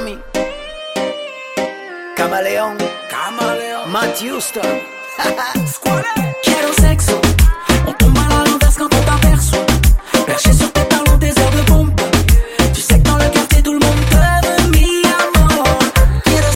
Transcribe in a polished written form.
mami. Camaleón, Matt Houston. Quiero sexo, o tumba la nota con tu